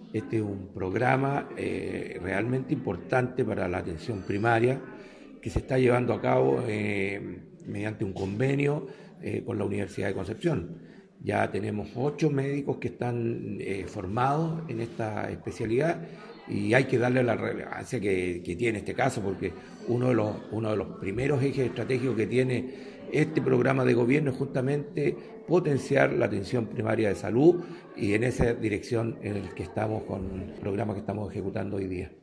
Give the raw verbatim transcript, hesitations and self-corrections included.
Este es un programa eh, realmente importante para la atención primaria que se está llevando a cabo eh, mediante un convenio eh, con la Universidad de Concepción. Ya tenemos ocho médicos que están eh, formados en esta especialidad y hay que darle la relevancia que, que tiene este caso, porque uno de, los, uno de los primeros ejes estratégicos que tiene este programa de gobierno es justamente potenciar la atención primaria de salud, y en esa dirección en el que estamos con el programa que estamos ejecutando hoy día.